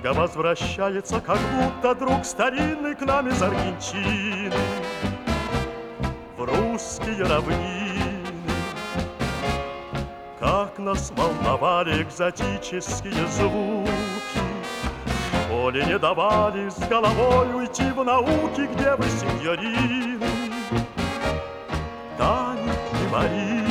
Танго возвращается, как будто друг старинный к нам из Аргентины в русские равнины. Как нас волновали экзотические звуки, в школе не давали с головой уйти в науки. Где вы, сеньорины, Тани и Марины?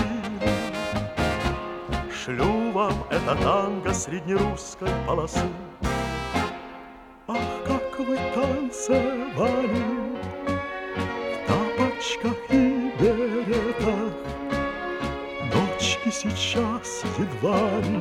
Шлю вам это танго среднерусской полосы. Ах, как вы танцевали в тапочках и беретах! Дочки сейчас едва ли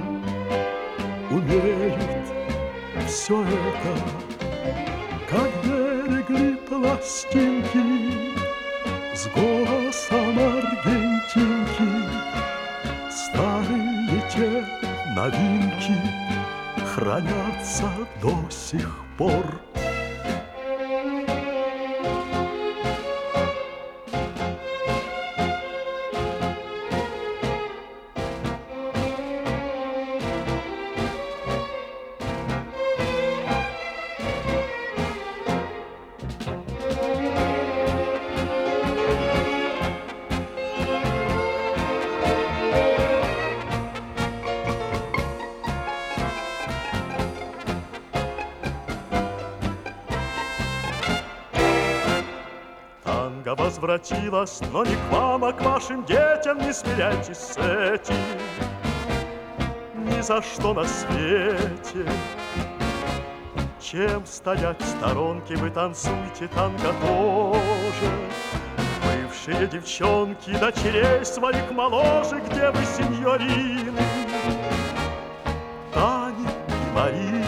умеют все это. Как берегли пластинки с голосом аргентинки, старые те новинки хранятся до сих пор. Танго возвратилась, но не к вам, а к вашим детям. Не смиряйтесь с этим ни за что на свете. Чем стоять в сторонке, вы танцуйте танго тоже. Бывшие девчонки, дочерей своих моложе. Где вы, сеньорины, Тани и Марины?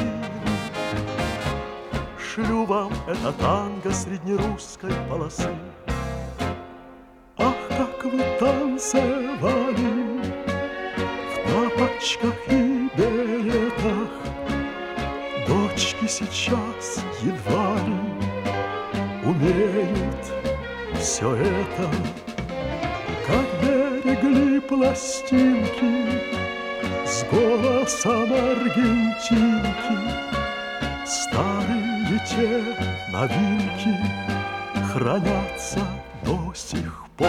Шлю вам это танго среднерусской полосы. Ах, как вы танцевали в тапочках и беретах! Дочки сейчас едва ли умеют все это. Как берегли пластинки с голосом аргентинки, старые те новинки хранятся до сих пор.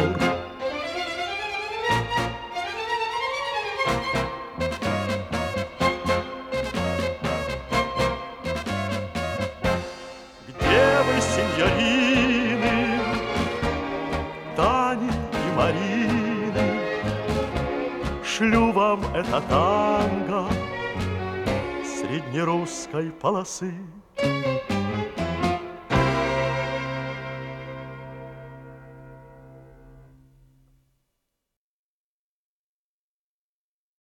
Где вы, сеньорины, Тани и Марины? Шлю вам это танго среднерусской полосы.